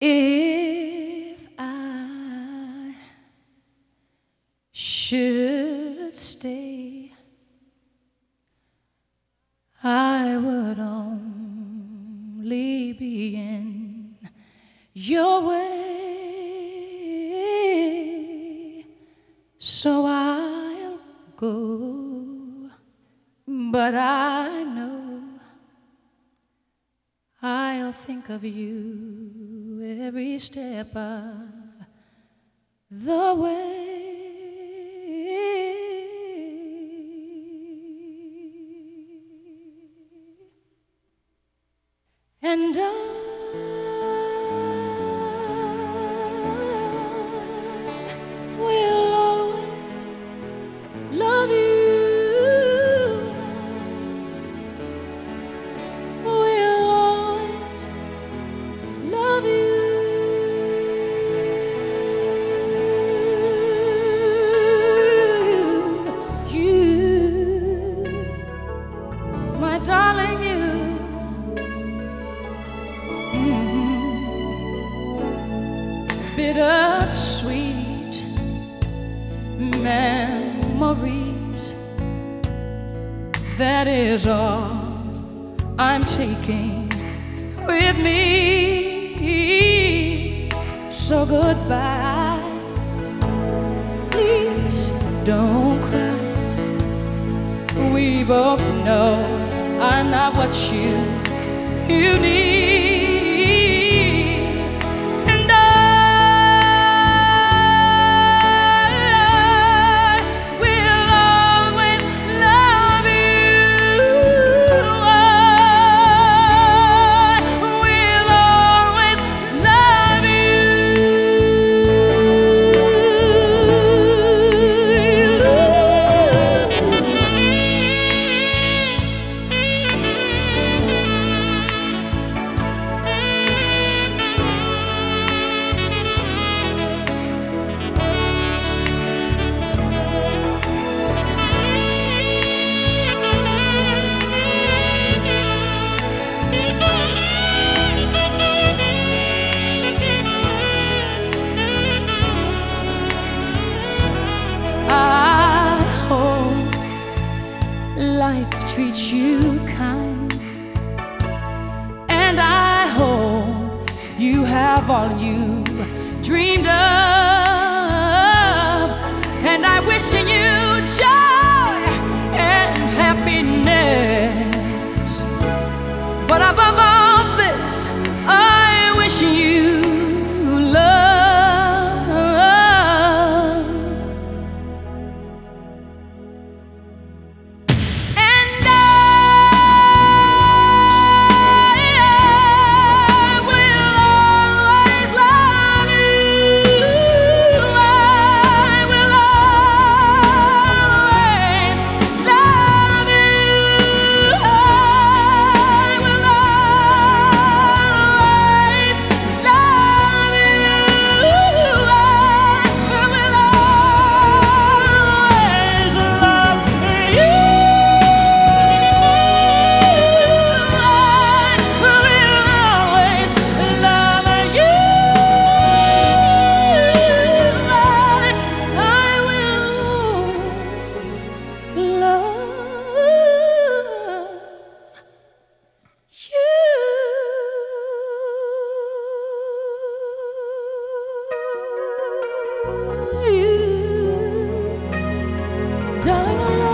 If I should stay, I would only be in your way, so I'll go, but I know I'll think of you every step of the way. And I will always love you. Will always love you. You, my darling, you. Bittersweet memories, that is all I'm taking with me. So goodbye, please don't cry. We both know I'm not what you need. Life treats you kind, and I hope you have all you dreamed of, and I wish you joy and happiness, but above all this I wish you love. Darling, I love